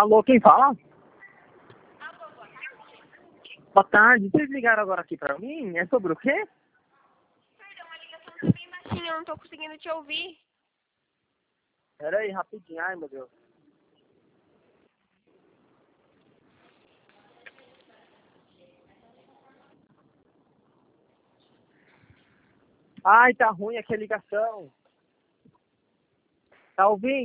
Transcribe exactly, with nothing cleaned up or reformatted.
Alô, quem fala? Boa tarde. Vocês ligaram agora aqui pra mim? É sobre o quê? Perdão, a ligação tá bem baixinha, eu não tô conseguindo te ouvir. Pera aí, rapidinho. Ai, meu Deus. Ai, tá ruim aqui a ligação. Tá ouvindo?